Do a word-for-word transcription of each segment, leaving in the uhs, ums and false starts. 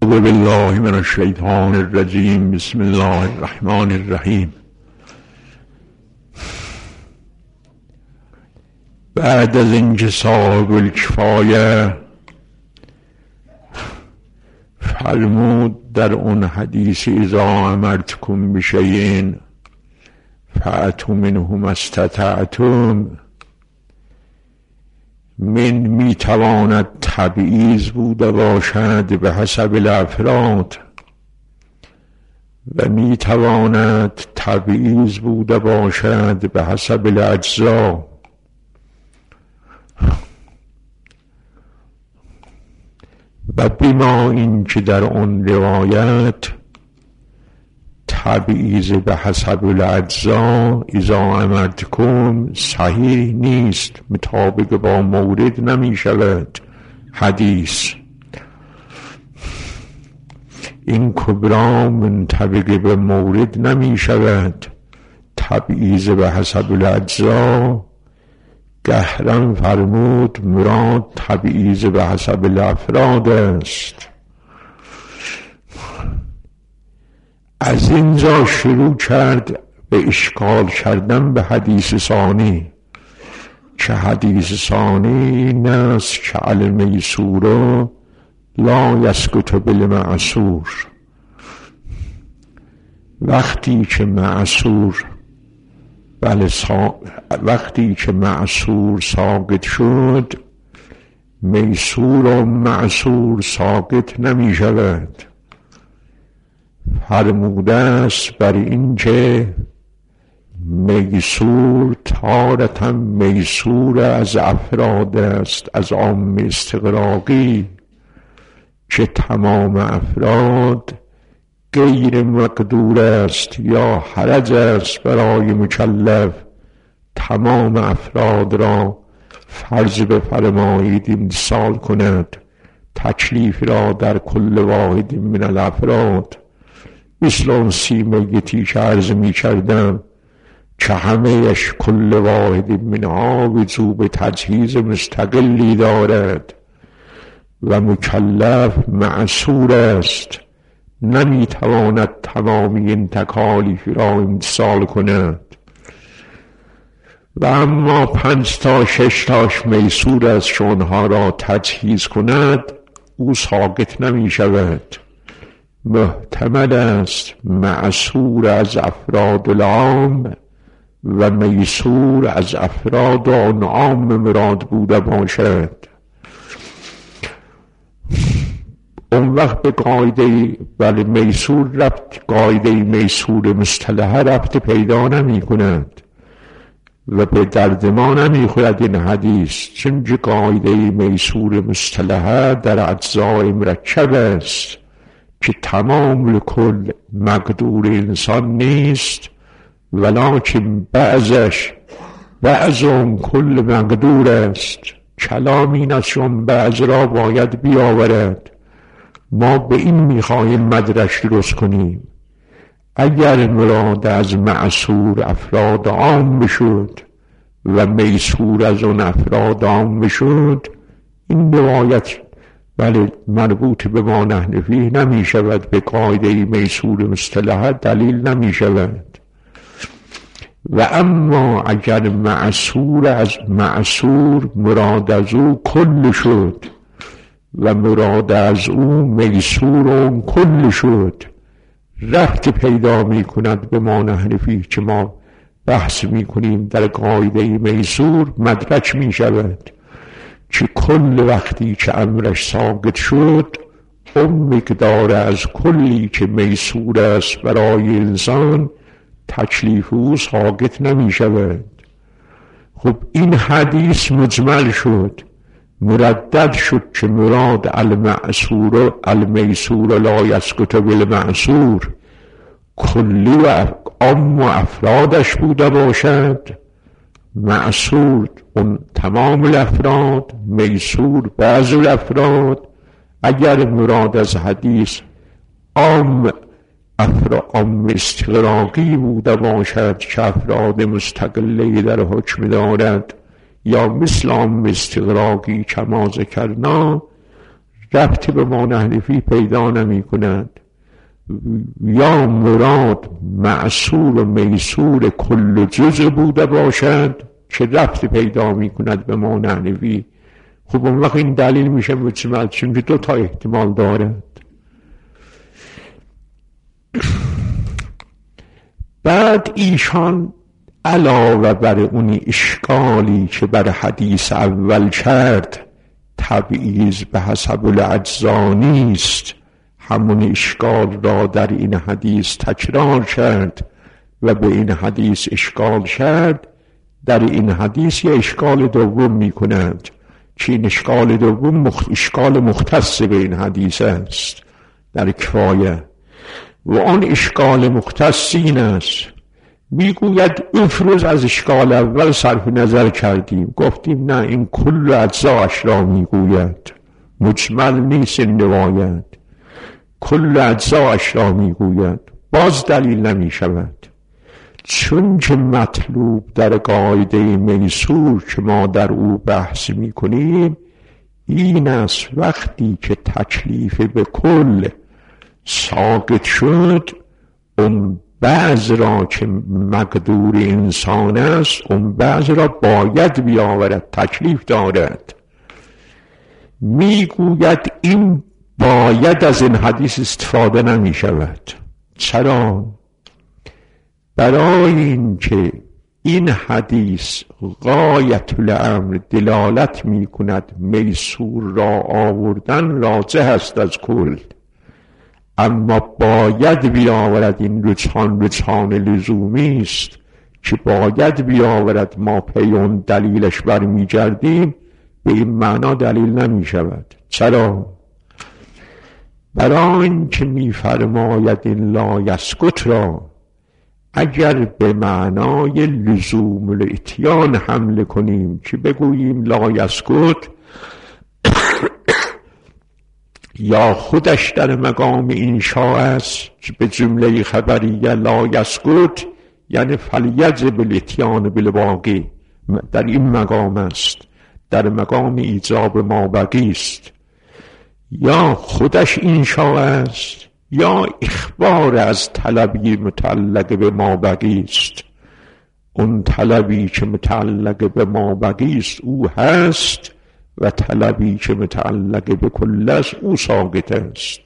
اعوذ بالله من الشیطان الرجیم. بسم الله الرحمن الرحیم. بعد از اینکه صاحب الکفایه فرمود در اون حدیث اذا امرتکم بشیء فأتوا منه ما استطعتم، من میتواند تبعیض بوده باشد به حسب الافراد و میتواند تبعیض بوده باشد به حسب الاجزا. و بما این که در اون روایت تبعیض به حسب الاجزا اذا امرتکم صحیح نیست، مطابق با مورد نمی شود حدیث. این کبرا منطبق به مورد نمی شود. تبعیض به حسب الاجزا گهرن فرمود مراد تبعیض به حسب الافراد است. از اینجا شروع کرد به اشکال کردن به حدیث ثانی، که حدیث ثانی این است که المیسور لا یسقط بالمعسور. وقتی که معسور بله سا... وقتی که معسور ساقط شد، میسور و معسور ساقط نمی شود. فرموده است بر این که میسور تارتا میسور از افراد است، از عام استغراقی، که تمام افراد غیر مقدور است یا حرج است برای مکلف تمام افراد را فرض بفرمایید امتثال کند، تکلیف را در کل واحد من الافراد. مثل اون سی میتی که عرض می کردم که همهش کل واحد منها وجوب تجهیز مستقلی دارد و مکلف معصور است، نمی تواند تمامی این تکالیف را امتثال کند. و اما پنج تا شش تاش میسور است که آنها را تجهیز کند، او ساقط نمی شود. محتمل است معصور از افراد العام و میسور از افراد آن عام مراد بوده باشد. اون وقت به قاعده بله میسور ربط، قاعده میسور مصطلحه ربط پیدا نمی کند و به درد ما نمی خورد این حدیث، چون قاعده میسور مصطلحه در اجزای مرکب است که تمام کل مقدور انسان نیست، ولکن بعضش بعض اون کل مقدور است. کلام این است چون بعض را باید بیاورد. ما به این میخواهیم مدرک درست کنیم. اگر مراد از معصور افراد عام بشد و میسور از اون افراد عام بشد، این روایت ولی مربوط به ما نحن فیه نمی شود، به قاعده میسور مصطلحه دلیل نمی شود. و اما اگر معصور از معصور مراد از او کل شد و مراد از او میسور اون کل شد، ربط پیدا می کند به ما نحن فیه که ما بحث می کنیم در قاعده میسور مدرک می شود که کل وقتی که امرش ساقط شد، اون مقدار از کلی که میسور است برای انسان تکلیف او ساقط نمی شود. خب این حدیث مجمل شد، مردد شد که مراد المعصور المیسور لا یسقط بالمعصور کلی و عام و افرادش بوده باشد. معصور اون تمام الافراد، میسور بعض الافراد. اگر مراد از حدیث عام افراد عام استغراقی بوده باشد که افراد مستقلی در حکم دارد، یا مثل عام استغراقی کما ذکرنا، ربطی به مانحنفی پیدا نمی کند. یا مراد معصور و میسور کل جزء بوده باشد که ربطی پیدا می کند به مانحنفی. خب اون وقت این دلیل میشه مجمل، چون که دو تا احتمال دارد. بعد ایشان علاوه بر اون اشکالی که بر حدیث اول کرد، تبعیض به حسب الاجزا نیست، همون اشکال را در این حدیث تکرار کرد و به این حدیث اشکال کرد. در این حدیث یه اشکال دوم می کند که این اشکال دوم مخ... اشکال مختص به این حدیث است در کفایه، و آن اشکال مختص این است. میگوید افروز از اشکال اول صرف نظر کردیم، گفتیم نه این کل اجزاش را میگوید، مجمل نیست این روایت، کل اجزاش را میگوید، باز دلیل نمی شود. چون که مطلوب در قاعده میسور که ما در او بحث می کنیم این است وقتی که تکلیف به کل ساقط شد، اون بعض را که مقدور انسان است اون بعض را باید بیاورد، تکلیف دارد. میگوید این باید از این حدیث استفاده نمی شود. چرا؟ برای اینکه این حدیث غایت الامر دلالت می کند میسور را آوردن راجح است از کل، اما باید بیاورد این رجحان رجحان لزومی است که باید بیاورد، ما پی اون دلیلش برمی گردیم، به این معنا دلیل نمی شود. چرا؟ برای اینکه می فرماید این لا یسکت را اگر به معنای لزوم الاتیان حمله کنیم که بگوییم لا یسکت یا خودش در مقام انشاء است که به جمله خبریه لا یسکت یعنی فلیجب الاتیان بالباقی، در این مقام است، در مقام ایجاب ما بقی است، یا خودش انشاء است یا اخبار از طلبی متعلق به ما بقی است. اون طلبی که متعلق به ما بقی است او هست و طلبی که متعلق به کل است او ساقط است.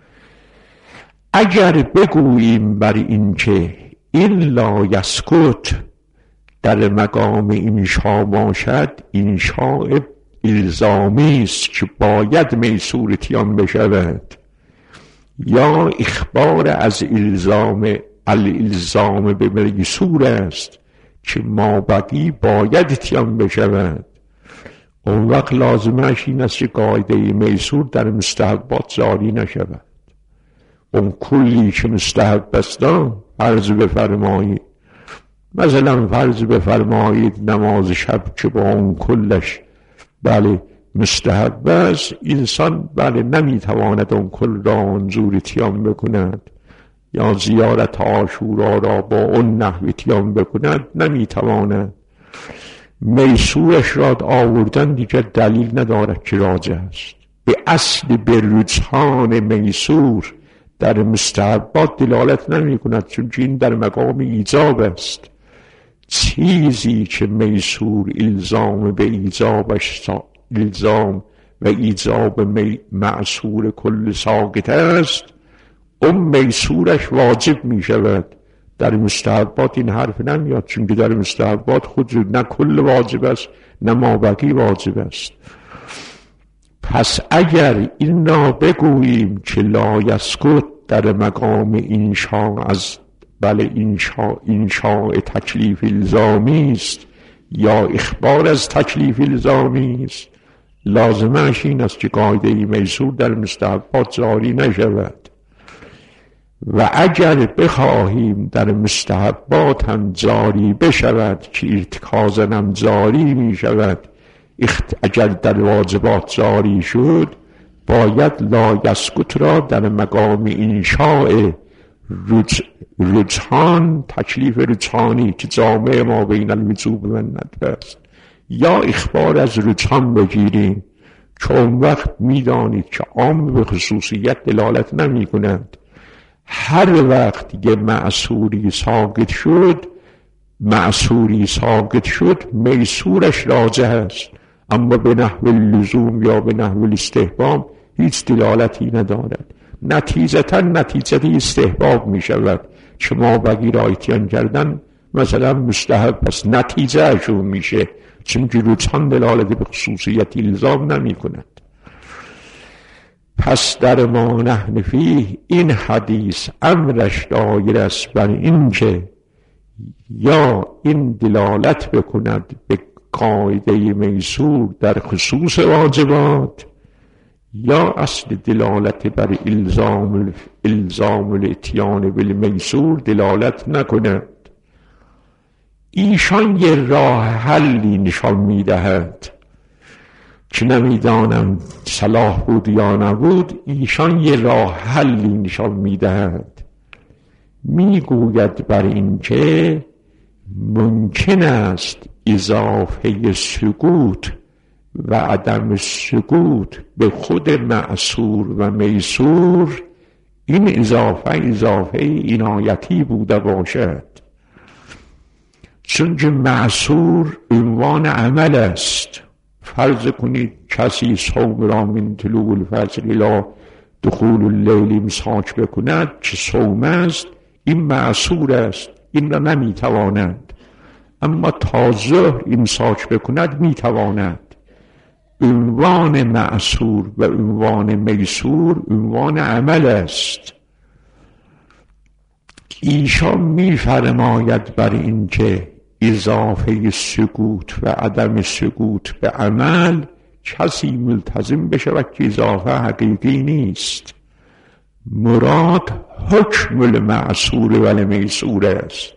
اگر بگوییم بر این که این لا یسکت در مقام انشاء باشد، انشاء الزامی است که باید میسور اتیان بشود، یا اخبار از الزام الالزام به میسور است که ما بقی باید اتیان بشود، اون وقت لازمش این است که قاعده میسور در مستحبات جاری نشود. اون کلی که مستحب است فرض بفرمایید، مثلا فرض بفرمایید نماز شب که با اون کلش بله مستحب است، انسان بله نمیتواند اون کل را منظور اتیان بکند، یا زیارت عاشورا را با اون نحو اتیان بکند، نمیتواند. میسورش را آوردن دیگر دلیل ندارد که راجع است. به اصل به رجحان میسور در مستحبات دلالت نمی کند، چون این در مقام ایجاب است. چیزی که میسور الزام به ایجابش الزام و ایجاب معصور کل ساقط است، اون میسورش واجب می شود. در مستحبات این حرف نمیاد، چون که در مستحبات خود نه کل واجب است نه مابقی واجب است. پس اگر این را بگوییم که لا یسکت در مقام انشاء از بله انشاء انشاء تکلیف الزامی است یا اخبار از تکلیف الزامی است، لازمش این است که قاعده میسور در مستحبات جاری نشود. و اگر بخواهیم در مستحبات هم جاری بشود که ارتکازا هم جاری می شود، اگر در واجبات جاری شد باید لا یسکت را در مقام انشاء رج... رجحان تکلیف رجحانی که جامع ما بین الوجوب و الندب است یا اخبار از رجحان بگیریم، چون وقت میدانید که عام به خصوصیت دلالت نمی کنند. هر وقت یه معصوری ساقط شد معصوری ساقط شد میسورش راجع است، اما به نحو لزوم یا به نحو استحباب هیچ دلالتی ندارد. نتیجتا نتیجه استحباب می شود. شما بگی را اتیان کردن مثلا مستحب، پس نتیجه اشون میشه، چون که رجحان دلالت به خصوصیت الزام نمی کند. پس در ما نحن فیه این حدیث امرش دایر است بر این که یا این دلالت بکند به قاعده میسور در خصوص واجبات، یا اصل دلالت بر الزام الزام الاتیان بالمیسور دلالت نکند. ایشان یه راه حلی نشان میدهد که نمیدانم صلاح بود یا نبود. ایشان یه راه حلی نشان میدهد، میگوید بر این که ممکن است اضافه سکوت و عدم سکوت به خود معصور و میسور این اضافه اضافه عنایتی بوده باشد، چون که معصور عنوان عمل است. فرض کنید کسی صوم را من طلوع الفجر الی دخول اللیل امساک بکند که صوم است، این معصور است، این را نمیتواند، اما تا ظهر امساک بکند میتواند. عنوان معصور و عنوان میسور عنوان عمل است. ایشان میفرماید بر این که اضافه سکوت و عدم سکوت به عمل کسی ملتزم بشه و که اضافه حقیقی نیست. مراد حکم المعصور و المیسور است.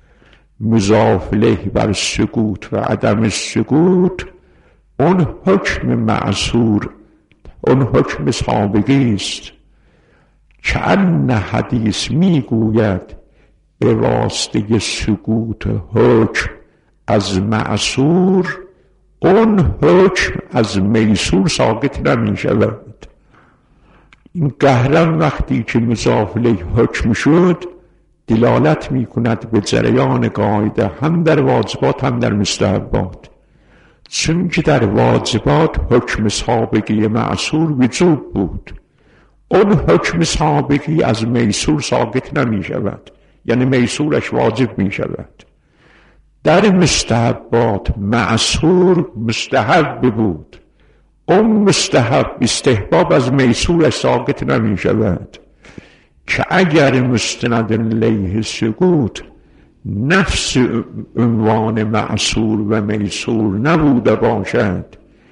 مضاف الیه بر سکوت و عدم سکوت اون حکم معصور، اون حکم سابقی است که ان حدیث میگوید به واسطه سکوت حکم از معصور اون حکم از میسور ساقط نمی شود. این قهرم وقتی که مضاف الیه حکم شد دلالت می کند به جریان قاعده هم در واجبات هم در مستحبات، چون که در واجبات حکم سابقی معصور وجوب بود، اون حکم سابقی از میسور ساقط نمی شود، یعنی میسورش واجب می شود. در مستحبات معصور مستحب بود، اون مستحب استحباب از میسورش ساقط نمی شود، که اگر مستند الیه سکوت نفس عنوان معصور و میسور نبوده باشد،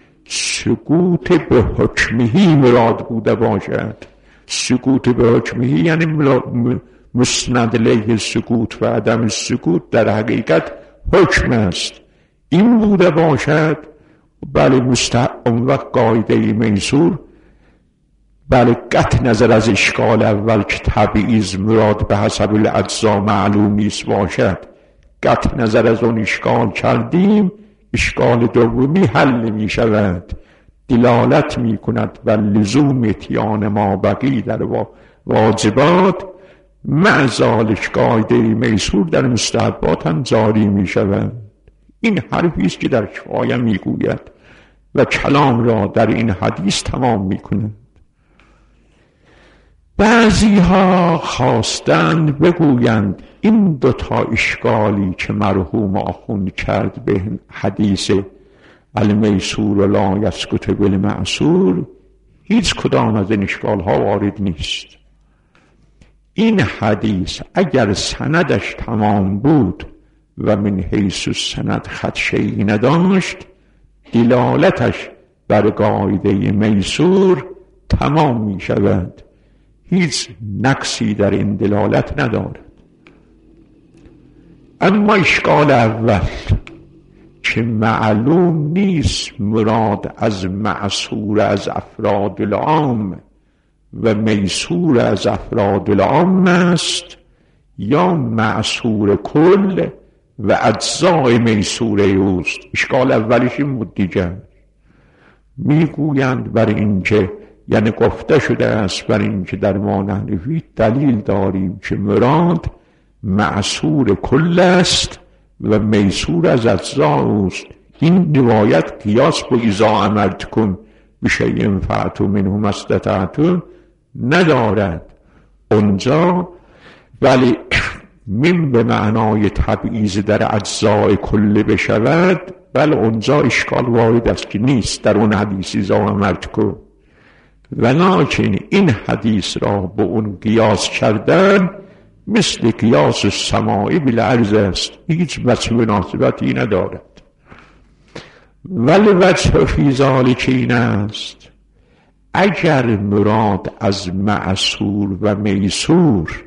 سکوت به حکمهی مراد بوده باشد. سکوت به حکمهی یعنی مستند الیه سکوت و عدم سکوت در حقیقت حکم است. این بوده باشد بله مستحب و قاعده میسور بله قطع نظر از اشکال اول که تبعیض مراد به حسب الاجزا معلوم نیست باشد، قطع نظر از اون اشکال کردیم، اشکال دومی حل می شود، دلالت می کند و لزوم اتیان ما بقی در واجبات معزالش قاعده میسور در مستحبات هم جاری می شود. این حرفی است که در کفایه می گوید و کلام را در این حدیث تمام می کند. بعضی ها خواستند بگویند این دوتا اشکالی که مرحوم آخوند کرد به حدیث المیسور لا یسکت بالمعصور هیچ کدام از این اشکال ها وارد نیست. این حدیث اگر سندش تمام بود و من حیث سند خدشه‌ای نداشت، دلالتش بر قاعده میسور تمام می شود، هیچ نقصی در این دلالت ندارد. اما اشکال اول که معلوم نیست مراد از معصور از افراد العام و میسور از افراد العام است یا معصور کل و اجزای میسور اوست. اشکال اولش این بود دیگر. میگویند بر اینکه، یعنی گفته شده است بر اینکه در ما نحنفی دلیل داریم که مراد معصور کل است و میسور از اجزا اوست. این روایت قیاس با اذا امرتکم بشیء فأتوا منه ما استطعتم ندارد اونجا، ولی من به معنای تبعیض در اجزای کل بشود، بل اونجا اشکال وارد است که نیست در اون حدیث اذا امرتکم، ولکن این حدیث را به اون قیاس کردن مثل قیاس السماعی بالارض است، هیچ وجه مناسبتی ندارد. ولی وجه فی ذلک این است اگر مراد از معصور و میسور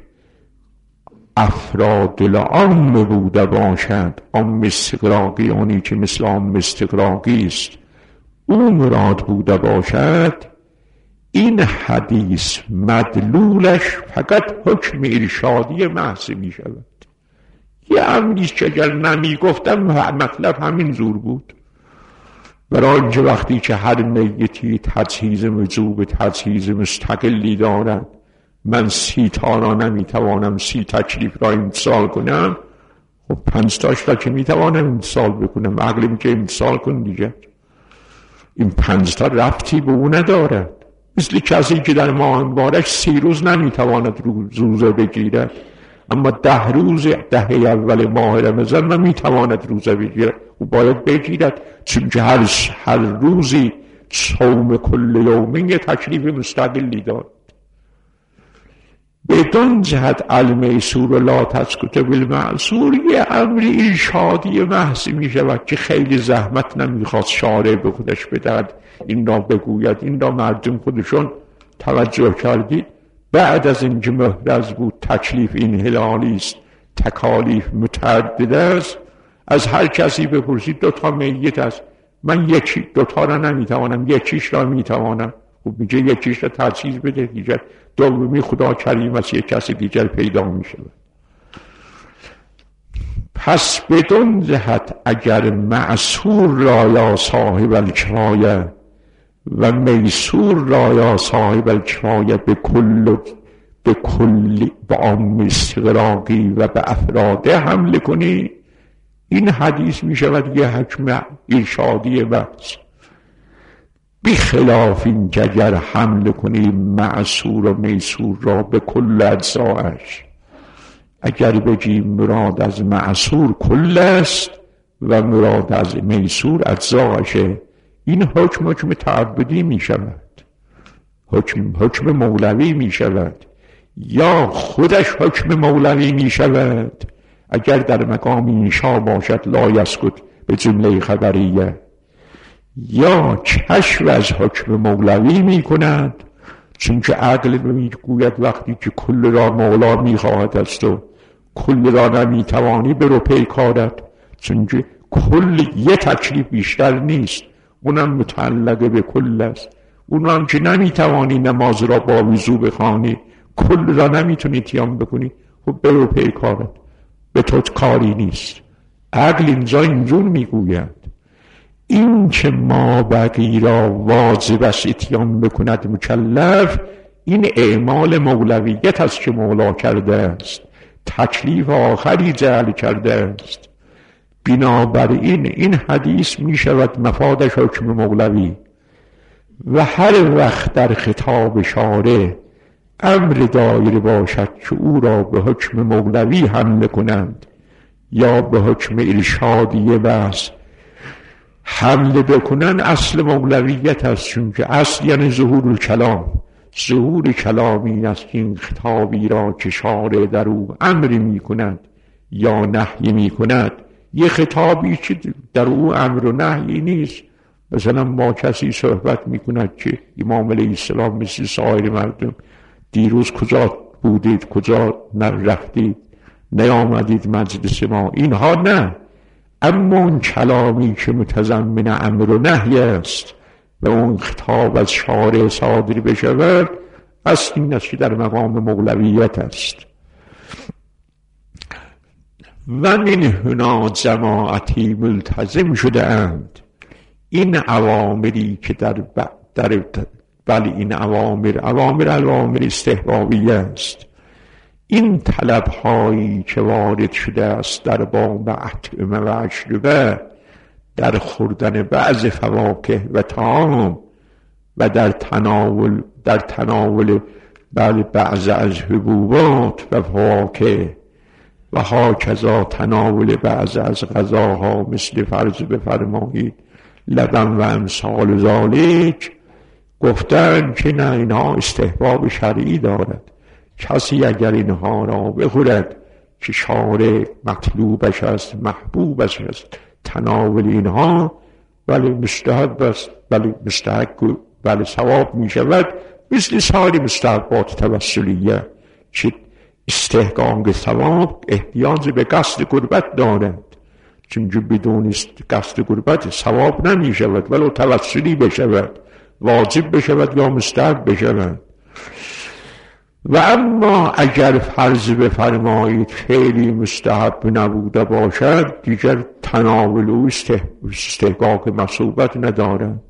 افراد العام بوده باشد، عام استغراقی، اونی که مثل عام استغراقی است، او مراد بوده باشد، این حدیث مدلولش فقط حکم ارشادی محض می شود. یه امریست که اگر نمی گفتم مطلب همین زور بود. برای اینکه وقتی که هر میتی تجهیز وجوب تجهیز مستقلی دارد، من سی تا را نمیتوانم سی تکلیف را امتثال کنم، خب پنج تاش را که میتوانم امتثال بکنم، عقلیم که امتثال کن دیگه. این پنج تا ربطی به او ندارد. مثل کسی که در ماه مبارک سی روز نمیتواند روزه بگیرد، اما ده روز دهه اول ماه رمضان نمیتواند روزه بگیرد و باید بگیرد، چون که هر, هر روزی صوم کل یومین یه تکلیف مستقلی دارد. بدون جهت المیسور و لا تسکت بالمعصور یه امر ارشادی محض می شود که خیلی زحمت نمیخواست شارع به خودش بدهد این را بگوید، این را مردم خودشون توجه کردید. بعد از اینکه محرز بود تکلیف این هلالی است، تکالیف متعدد است، از هر کسی بپرسید دو تا میت است، من یکی دو تا را نمیتوانم، یکیش را میتوانم، خب میگه یکیش را تجهیز بده دیگر، دومی خدا کریم است یک کسی دیگر پیدا میشه. پس بدون جهت اگر معصور را یا صاحب الکفایه و میسور را یا صاحب الکفایه به کل به کل به عام استغراقی و به افراده حمله کنی، این حدیث می شود یه حکم ارشادی بحث. بخلاف این که اگر حمله کنی معصور و میسور را به کل اجزایش، اگر بگی مراد از معصور کل است و مراد از میسور اجزایشه، این حکم حکم تعبدی می شود، حکم حکم مولوی می شود، یا خودش حکم مولوی می شود اگر در مقام انشا باشد لا یسکت به جمله خبریه، یا کشف از حکم مولوی می کند، چون که عقل می گوید وقتی که کل را مولا می خواهد است و کل را نمی توانی برو پیکارت، چون که کل یه تکلیف بیشتر نیست، اونم متعلق به کل است. اونم که نمی توانی نماز را با وضو بخوانی، کل را نمی تونی تیام بکنی، خب برو پیکارت، به تو کاری نیست. عقل اینجا اینجور می گوید. این که ما بقی را واجب است اتیان بکند مکلف، این اعمال مولویت است که مولا کرده است، تکلیف آخری جعل کرده است. بنابراین این حدیث می شود مفادش حکم مولوی، و هر وقت در خطاب شارع امر دایر باشد که او را به حکم مولوی حمله کنند یا به حکم ارشادی بحث حمله بکنن، اصل مولویت است، چون که اصل یعنی ظهور الکلام. ظهور کلامی است که این خطابی را که شارع در او امر می کند یا نهی می کند، یه خطابی که در او امر و نهی نیست. مثلا ما کسی صحبت می کند که امام علیه السلام مثل سایر مردم دیروز کجا بودید، کجا نرفتید، نیامدید مجلس ما، اینها نه. اما اون کلامی که متضمن امر و نهی است و اون خطاب از شارع صادر بشود، اصل این است که در مقام مولویت است. و من هنا جماعتی ملتزم شده اند این اوامری که در ب... در بلی این اوامر اوامر اوامر استحبابی است، این طلب هایی که وارد شده است در باب اطعمه و اشربه، در خوردن بعض فواکه و طعام و در تناول در تناول بعض از حبوبات و فواکه و هاکذا تناول بعض از غذاها مثل فرض بفرمایید لبن و امثال ذالک، گفتن که نه، اینها استحباب شرعی دارد. کسی اگر اینها را بخورد که شارع مطلوبش است، محبوبش است تناول اینها، ولی مستحب است، ولی مستحق، ولی ثواب می شود مثل سایر مستحبات توسلیه که استحقاق ثواب احتیاج به قصد قربت دارد، چون بدون قصد قربت ثواب نمی شود، ولو توسلی بشود، واجب بشود یا مستحب بشود. و اما اگر فرض بفرمایید فعلی مستحب نبوده باشد، دیگر تناول او استحقاق مصوبت ندارد،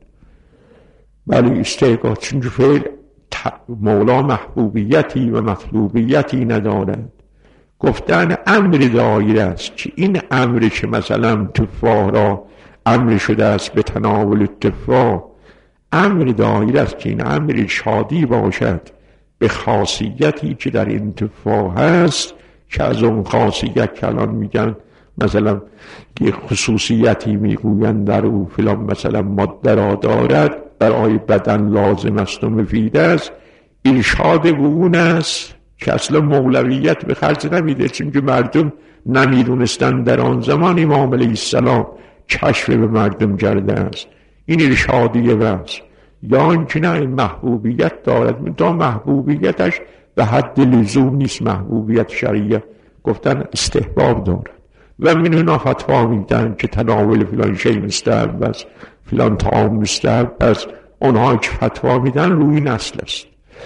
ولی استحقاق، چون فعل مولا محبوبیتی و مطلوبیتی ندارد. گفتن امر دایر است که این امر که مثلا تفاح را امر شده است به تناول تفاح، امر دایر است که این امر شادی باشد به خاصیتی که در این تفاح هست، که از اون خاصیت که الان میگن مثلا که خصوصیتی میگوین در او فلان مثلا ماده را دارد، برای بدن لازم است و مفید است، ارشاد به اون است که اصلا مولویت به خرج نمیده، چون که مردم نمیدونستن در آن زمان امام علیه السلام کشف به مردم کرده است. این ارشادیه بس، یا اینکه نه این محبوبیت دارد، تا محبوبیتش به حد لزوم نیست، محبوبیت شرعیه، گفتن استحباب دارد. و من هنا فتوا میدن که تناول فلان شی مستحب است، فلان طعام مستحب است. اونها که فتوا میدن روی این اصل است.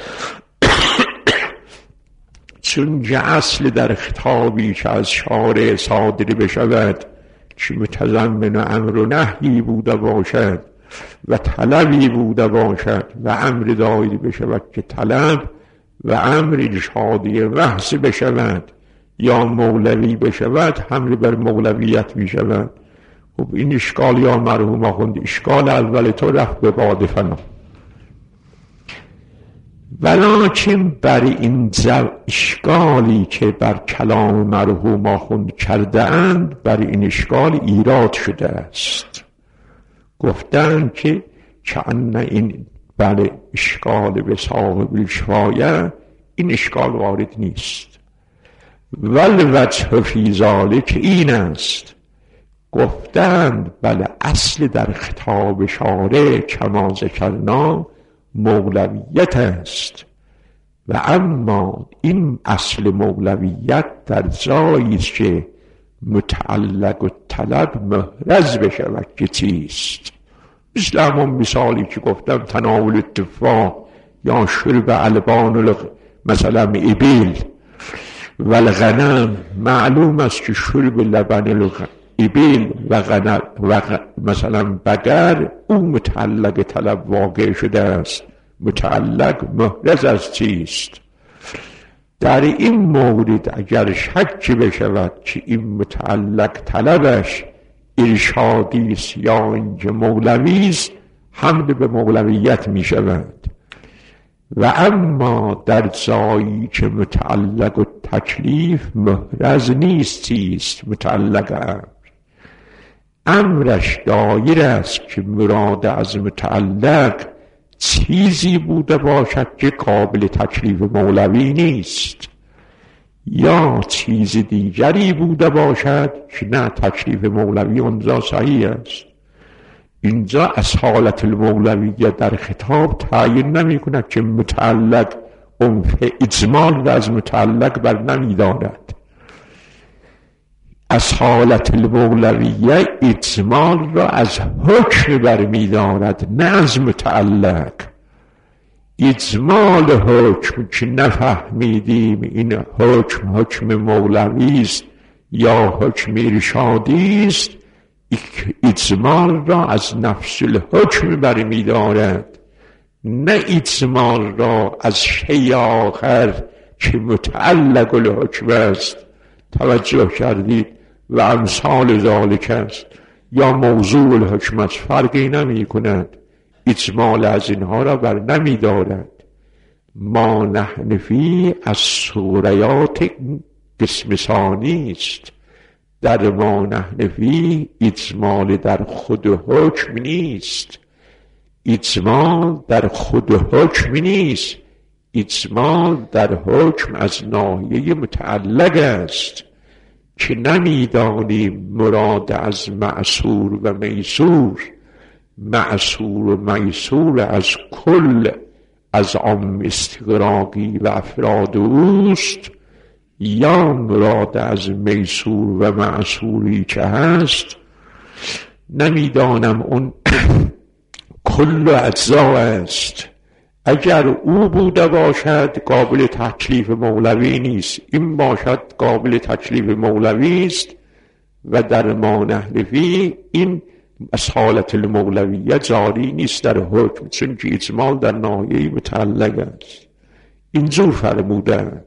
چون اصل در خطابی که از شارع صادر بشود که متضمن امر و نهی بوده باشد و طلبی بوده باشد و امر دایر بشود که طلب و امر ارشادی وحث بشود یا مولوی بشود، حمل بر مولویت میشود. خب این اشکال یا مرحوم آخوند، اشکال اول تو رفت به باد فنا، ولیکن بر این اشکالی که بر کلام مرحوم آخوند کرده اند، بر این اشکال ایراد شده است. گفتن که چون این بله اشکال به صاحب الشفایه، این اشکال وارد نیست. والوجه فی ذلک این است، گفتند بله اصل در خطاب شارع کما ذکرنا مولویت است، و اما این اصل مولویت در جایی است که متعلق و طلب محرز بشود که چیست. مثل همون مثالی که گفتم تناول تفاح یا شرب البان مثلا ابل و الغنم، معلوم است که شرب لبن ابل و غنم و مثلا بقر او متعلق طلب واقع شده است، متعلق محرز از چیست. در این مورد اگر شک بشود که این متعلق طلبش ارشادی است یا اینکه مولوی است، حمل به مولویت می شود. و اما در جایی که متعلق و تکلیف محرز نیست چیست متعلق امر، امرش دایر است که مراد از متعلق چیزی بوده باشد که قابل تکلیف مولوی نیست، یا چیز دیگری بوده باشد که نه تکلیف مولوی اونجا صحیح است. اینجا از حالت المولویه در خطاب تعیین نمی کند که متعلق انف اجمال و از متعلق بر نمی دارد. از حالت المولویه اجمال را از حکم بر می دارد، نه از متعلق. اجمال حکم که نفهمیدیم این حکم حکم مولوی است یا حکم ارشادی است، اجمال را از نفس الحکم برمی دارد، نه اجمال را از شیء آخر که متعلق الحکم است. توجه کردید؟ و امثال ذالک است، یا موضوع الحکم است، فرقی نمی کند. اجمال از اینها را بر نمی دارد. ما نحن فی از سوریات قسم ثانی است. در ما نحن فی اجمال در خود حکم نیست، اجمال در خود حکم نیست، اجمال در حکم از ناحیه متعلق است که نمیدانیم مراد از معصور و میسور، معصور و میسور از کل، از عام استغراقی و افراد اوست، یا مراد از میسور و معصوری که هست نمیدانم اون کل اجزا است. اگر او بوده باشد قابل تکلیف مولوی نیست، این باشد قابل تکلیف مولوی است و در ما نحن فی این از حالت المولویه جاری نیست در حکم، چون که اجمال در ناحیه متعلق است. اینجور فرمودند.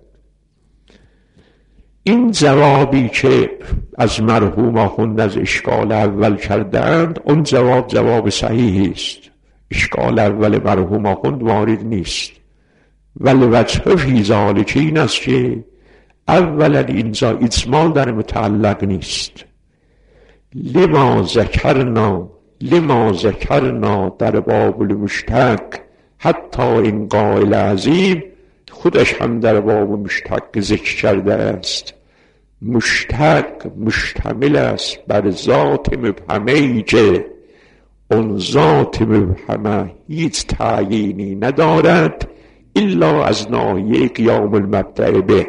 این جوابی که از مرحوم آخوند از اشکال اول کردند، اون جواب جواب صحیحی است. اشکال اول مرحوم آخوند وارد نیست، ولی وجه فی ذالک این است که اولا اینجا اجمال در متعلق نیست. لما ذکرنا لما ذکرنا در باب المشتق، حتی این قائل عظیم خودش هم در باب مشتق ذکر کرده است. مشتق مشتمل است بر ذات مبهمه‌ای که اون ذات مبهمه هیچ تعیینی ندارد الا از ناحیه قیام المبدأ به.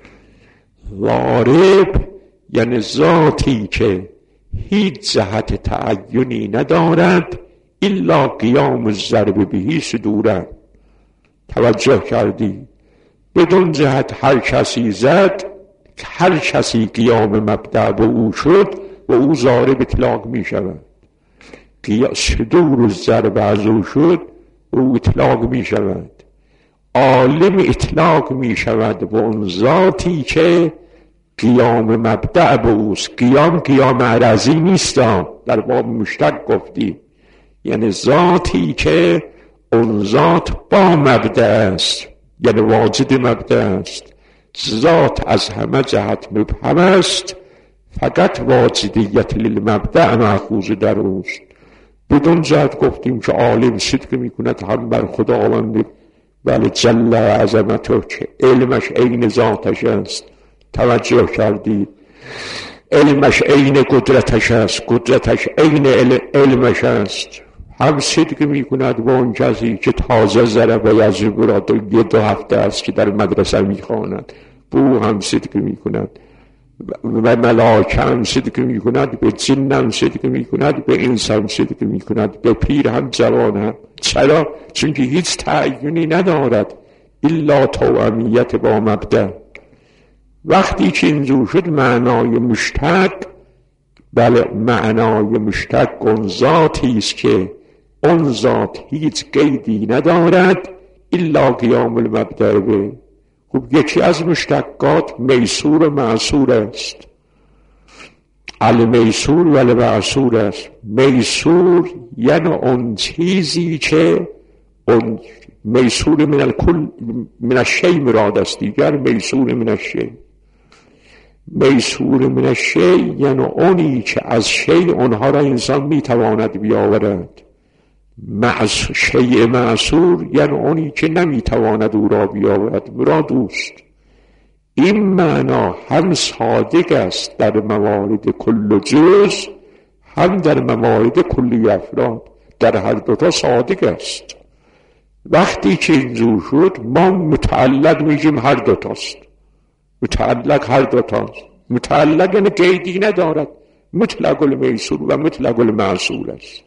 وارب یعنی ذاتی که هیچ جهت تعیینی ندارد الا قیام الضرب بهی صدورا. توجه کردی؟ بدون جهت هر کسی زد، هر کسی قیام مبدأ به او شد و او ضارب اطلاق می شود. صدور الضرب از او شد و او اطلاق می شود. عالم اطلاق می شود به اون ذاتی که قیام مبدأ به اوست. قیام قیام عرضی نیست، در باب مشتق گفتیم، یعنی ذاتی که اون ذات با مبدأ است، یعنی واجد مبدأ است. ذات از همه جهت مبهم است، فقط واجدیت للمبدأ مأخوذ در اوست. بدون جهت گفتیم که عالم صدق میکند هم بر خداوند بله جل عظمته که علمش عین ذاتش است. توجه کردید؟ علمش عین قدرتش است، قدرتش عین علمش است. هم صدق میکند با اون کسی که تازه ضرب و یزرب را دو, دو هفته است که در مدرسه میخواند، بو هم صدق میکند. و ملائکه هم صدق میکند، به جن هم صدق میکند، به انس هم صدق میکند، به پیر هم جوان هم. چرا؟ چون که هیچ تعیینی ندارد الا توأمیت با مبدأ. وقتی که اینجور شد معنای مشتق، بله معنای مشتق اون ذاتی است که اون ذات هیچ قیدی ندارد الا قیام المبدأ به. خب یکی از مشتقات میسور و معصور است. المیسور و المعصور است. میسور یعنی اون چیزی که اون میسور من الکل من الشیء مراد است، دیگر میسور من الشیء. میسور من الشیء یعنی اونی که از شیء اونها را انسان میتواند بیاورد. معص... شیء معصور یعنی اونی که نمیتواند او را بیاورد، مراد اوست. این معنا هم صادق است در موارد کل جز، هم در موارد کلی افراد، در هر دوتا صادق است. وقتی که اینجور شد ما متعلق میگیم هر دوتاست، متعلق هر دوتاست. متعلق یعنی قیدی ندارد، مطلق المیسور و مطلق المعصور است.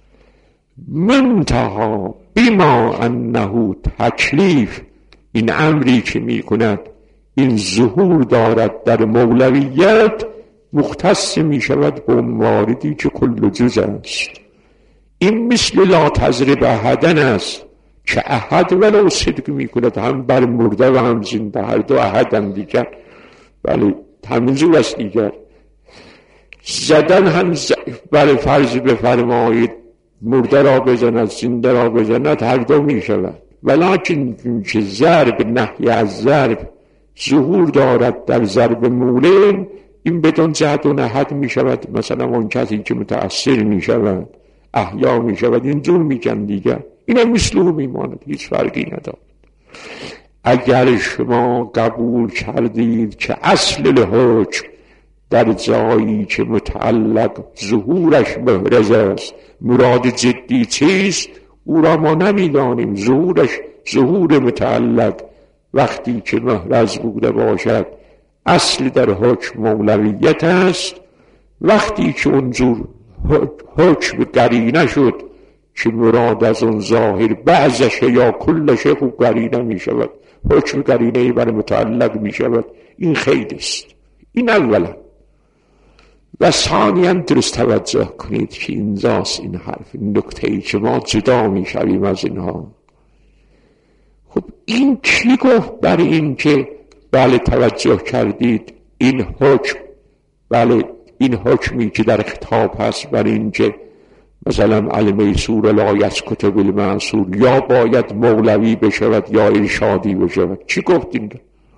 منتها بما انه تکلیف، این امری که می کند این ظهور دارد در مولویت مختص می شود به واردی که کل جز است. این مثل لا تضرب احدن است که احد ولو صدق می کند، هم بر مرده و هم زنده، هر دو احد هم دیگر، بله همین زور است دیگر. زدن هم ز... بله فرض بفرمایید مرده را بزند زنده را بزند، هر دو می شود. ولیکن که ضرب نحی از ضرب ظهور دارد در ضرب مولم، این بدون زد و نحد می شود. مثلا اون کسی که متأثر می شود احیا می شود، این جور می کن دیگر، این هم مثلو می ماند، هیچ فرقی ندارد. اگر شما قبول کردید که اصل الحکم در جایی که متعلق ظهورش محرز است، مراد جدی چیست او را ما نمیدانیم. ظهورش ظهور متعلق وقتی که محرز بوده باشد اصل در حکم مولویت است. وقتی که اونجور حکم قرینه شد که مراد از اون ظاهر بعضش یا کلش خوب قرینه می شود، حکم قرینه بر متعلق می شود، این خیلی است. این اولا. و ثانیاً درست توجه کنید که اینجاست این حرف، این نکته‌ای که ما جدا می شویم از اینها. خب این کی گفت بر این که بله توجه کردید این حکم، بله این حکمی که در خطاب هست بر این که مثلا المیسور لا یسکت بالمنصور، یا باید مولوی بشود یا ارشادی بشود، چی گفت این؟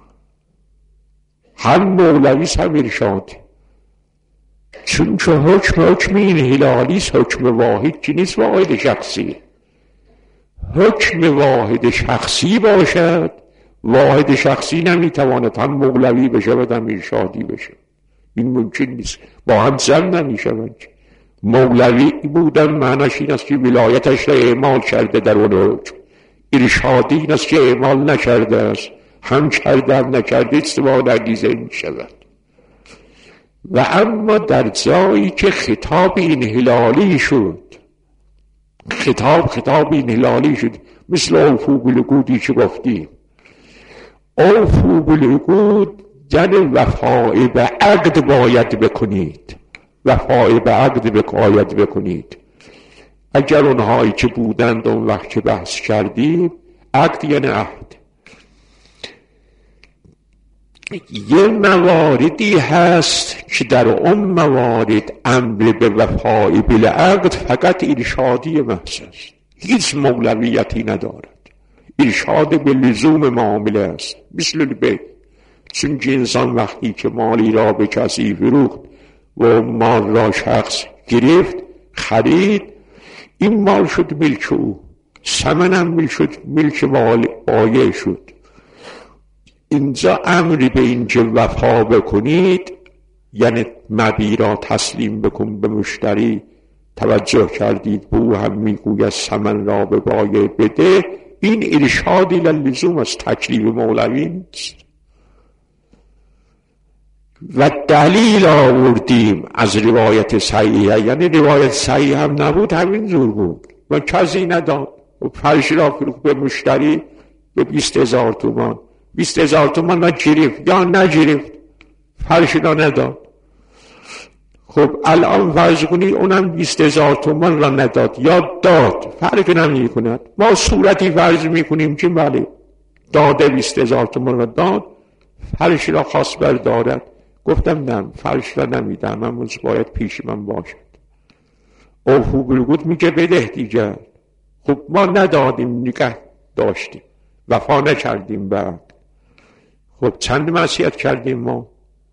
هم مولوی هم ارشادی، چون که حکم حکم این هلالی است، حکم واحد که نیست، واحد شخصی. حکم واحد شخصی باشد، واحد شخصی نمیتواند هم مولوی بشود هم ارشادی بشود، این ممکن نیست، با هم زن نمیشود. مولوی بودن معنیش این است که ولایتش را اعمال کرده در اون حکم، ارشادی این است که اعمال نکرده است، هم کرده هم نکرده استفاده انگیزه می شود. و اما در جایی که خطاب این هلالی شد، خطاب خطاب این هلالی شد، مثل اوفو بالعقودی که گفتیم، اوفو بالعقود یعنی وفای به عقد باید بکنید، وفای به عقد باید بکنید. اگر اونهایی که بودند اون وقت که بحث کردیم، عقد یعنی عهد. یه مواردی هست که در اون موارد امر به وفای بالعقد فقط ارشادی محض است، هیچ مولویتی ندارد، ارشاد به لزوم معامله است. مثل البیع، چون انسان وقتی که مالی را به کسی فروخت و مال را شخص گرفت خرید، این مال شد ملک او، ثمن هم ملک شد، ملک مال بایع شد. اینجا امری به اینکه وفا بکنید یعنی مبیع را تسلیم بکن به مشتری، توجه کردید به او هم میگوید ثمن را به بایع بده، این ارشادی للزوم است، تکلیف مولوی نیست. و دلیل آوردیم از روایت صحیحه، یعنی روایت صحیح هم نبود، همین جور بود و کسی نداد. و فرش را فروخت به مشتری به بیست هزار تومان، بیست هزار تومان نگرفت یا نگرفت، فرش را نداد. خب الان فرض کنید اونم بیست هزار تومان را نداد یا داد، فرق نمی کند. ما صورتی فرض میکنیم که بله داده، بیست هزار تومان را داد، فرش را خواست بردارد. گفتم نه، فرش را نمیدم، من باید پیش من باشد. اوفو بالعقود میگه بده دیگر. خب ما ندادیم، نگه داشتیم، وفا نکردیم بعد. خب چند معصیت کردیم ما؟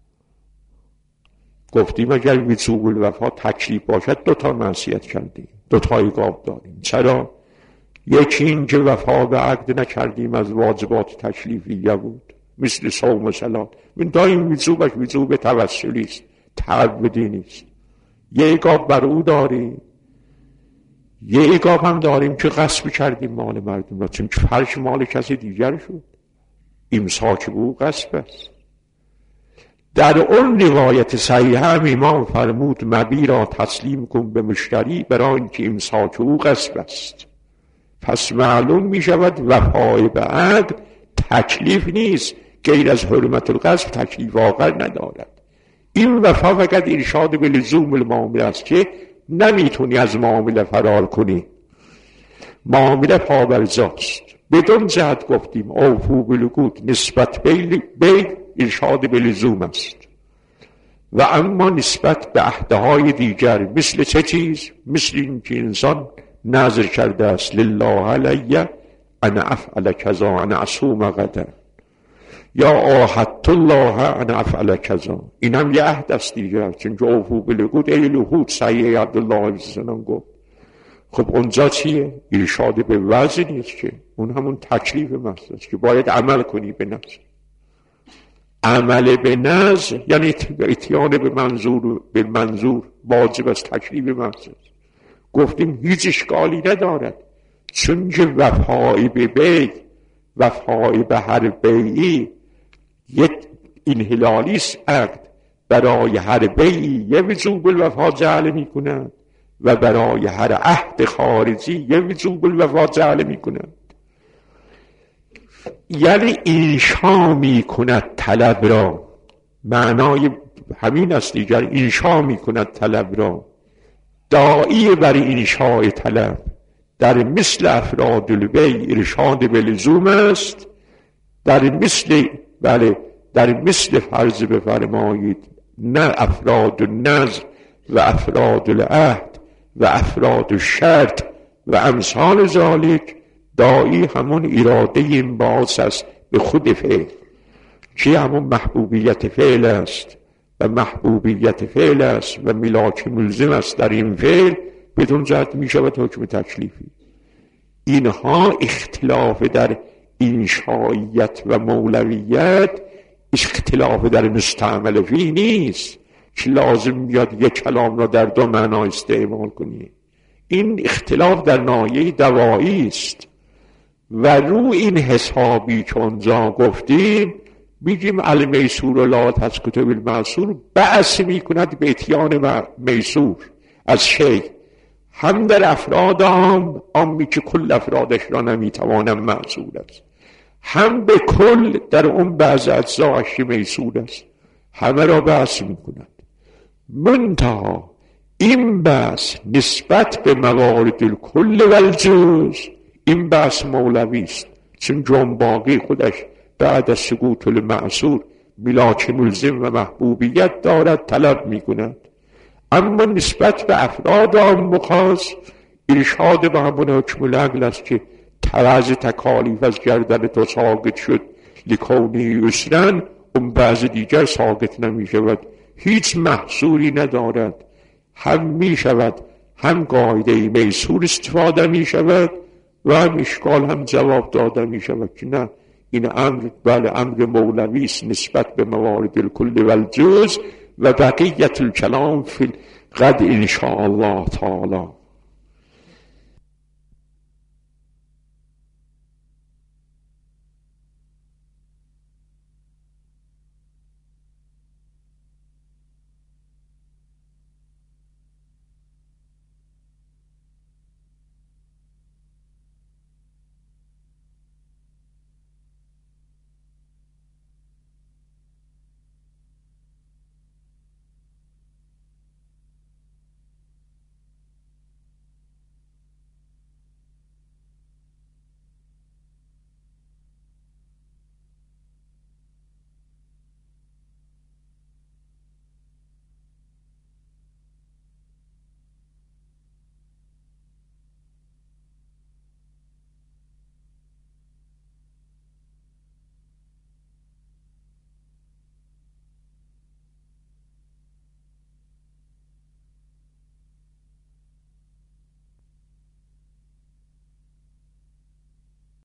گفتیم اگر وجوب الوفا تکلیف باشد دو تا معصیت کردیم، دو تا عقاب داریم. چرا؟ یکی این که وفا به عقد نکردیم، از واجبات تکلیفیه بود، مثل صوم و صلات. من دایم وجوبش وجوب توسلی است، تعبدی نیست. یه عقاب بر او داریم، یه عقاب هم داریم که غصب کردیم مال مردم را، چون فرش مال کسی دیگر شد، امساک به او غصب است. در اون روایت صحیح هم امام فرمود مبیع را تسلیم کن به مشتری برای اینکه امساک او غصب است. پس معلوم می شود وفای به عقد تکلیف نیست، غیر از حرمت الغصب تکلیف آخر ندارد. این وفا فقط ارشاد به لزوم المعامله است که نمیتونی از معامله فرار کنی. معامله پابرجاست. بدون جهت گفتیم اوفو بالعقود نسبت به بی ارشاد به لزوم است، و اما نسبت به عهدهای دیگر مثل چه چیز؟ مثل این که انسان نذر کرده است لله علی انا افعل کذا انا اصوم غدا، یا عاهدت الله انا افعل کذا، این هم یه عهد است دیگر، چون اوفو بالعقود ای لهود سعی عبدالله علیه السلام گفت. خب اونجا چیه؟ ارشاد به وضع نیست که، اون همون تکلیف محض است که باید عمل کنی به نظر. عمل به نظر یعنی اتیان به منظور، به منظور واجب است، تکلیف محض است. گفتیم هیچ اشکالی ندارد، چون که وفای به بی، وفای به هر بیعی یک انحلالی است. عقد برای هر بیعی یه وجوب الوفا جعل می کند و برای هر عهد خارجی یه وجوب الوفا جعل می کند. یعنی انشا می کند طلب را، معنای همین است دیگر، انشا می کند طلب را. داعی بر انشاء طلب در مثل افراد البی ارشاد به لزوم است، در مثل بله در مثل فرض بفرمایید نه افراد النظر و افراد العهد و افراد الشرط و امثال ذالک، داعی همون اراده انبعاث است به خود فعل، که همون محبوبیت فعل است و محبوبیت فعل است و ملاک ملزم است در این فعل، بدون جهت می شود حکم تکلیفی. اینها اختلاف در انشائیت و مولویت، اختلاف در مستعمل فی نیست که لازم بیاد یک کلام را در دو معنا استعمال کنی. این اختلاف در ناحیه دوایی است و رو این حسابی که اونجا گفتیم میگیم المیسور لا تسکت بالمعسور، بحث میکند به اتیان میسور از شیء، هم در افراد عام، عامی که کل افرادش را نمیتوانم معذور است، هم به کل در اون بعض اجزاش میسور است، همه را بحث میکند. منتها این بحث نسبت به موارد الکل و الجز، این بحث مولوی است، چون جنباقی خودش بعد از سقوط المعصور ملاک ملزم و محبوبیت دارد، طلب میکند. اما نسبت به افراد عام و خاص ارشاد به همون حکم العقل است که طرز تکالیف از گردن تو ساقط شد لکونی یسرن، اون بعض دیگر ساقط نمی شود، هیچ محصوری ندارد، هم می شود، هم قاعده میسور استفاده می شود و هم اشکال هم جواب داده می شود که نه، این امر بله امر مولوی است نسبت به موارد الکل و الجز و بقیت الکلام فی الغد ان شاء الله تعالی.